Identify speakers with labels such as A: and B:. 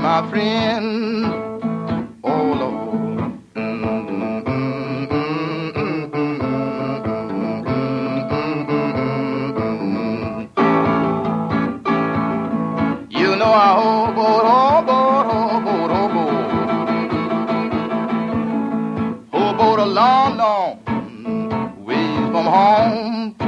A: my friend. Oh, Lord. You know I hoboed a long, long ways from home.